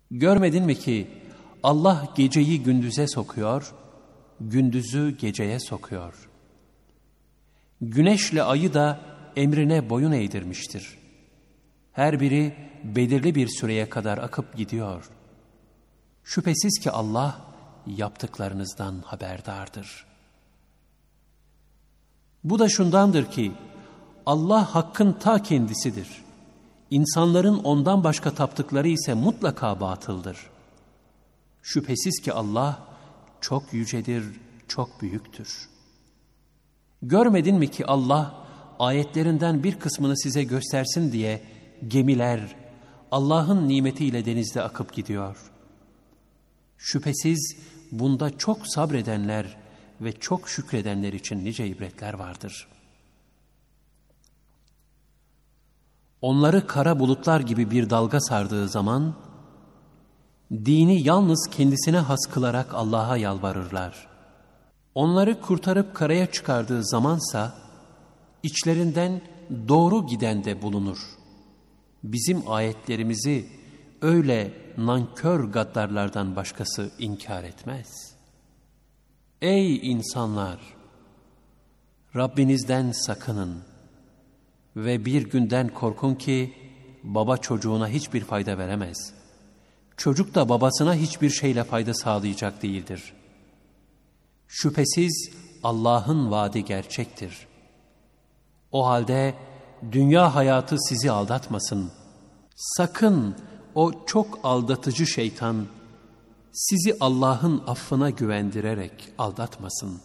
Görmedin mi ki Allah geceyi gündüze sokuyor, gündüzü geceye sokuyor. Güneşle ayı da emrine boyun eğdirmiştir. Her biri belirli bir süreye kadar akıp gidiyor. Şüphesiz ki Allah yaptıklarınızdan haberdardır. Bu da şundandır ki Allah hakkın ta kendisidir. İnsanların ondan başka taptıkları ise mutlaka batıldır. Şüphesiz ki Allah çok yücedir, çok büyüktür. Görmedin mi ki Allah ayetlerinden bir kısmını size göstersin diye gemiler Allah'ın nimetiyle denizde akıp gidiyor. Şüphesiz bunda çok sabredenler ve çok şükredenler için nice ibretler vardır. Onları kara bulutlar gibi bir dalga sardığı zaman, dini yalnız kendisine has kılarak Allah'a yalvarırlar. Onları kurtarıp karaya çıkardığı zamansa, içlerinden doğru giden de bulunur. Bizim ayetlerimizi öyle nankör gaddarlardan başkası inkar etmez. Ey insanlar! Rabbinizden sakının ve bir günden korkun ki baba çocuğuna hiçbir fayda veremez. Çocuk da babasına hiçbir şeyle fayda sağlayacak değildir. Şüphesiz Allah'ın vaadi gerçektir. O halde dünya hayatı sizi aldatmasın. Sakın o çok aldatıcı şeytan sizi Allah'ın affına güvendirerek aldatmasın.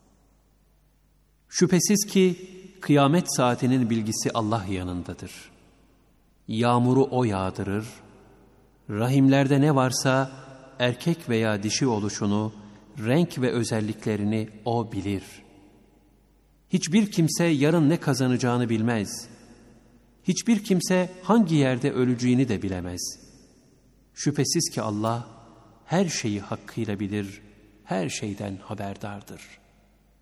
Şüphesiz ki kıyamet saatinin bilgisi Allah yanındadır. Yağmuru O yağdırır, rahimlerde ne varsa erkek veya dişi oluşunu, renk ve özelliklerini O bilir. Hiçbir kimse yarın ne kazanacağını bilmez. Hiçbir kimse hangi yerde öleceğini de bilemez. Şüphesiz ki Allah her şeyi hakkıyla bilir, her şeyden haberdardır.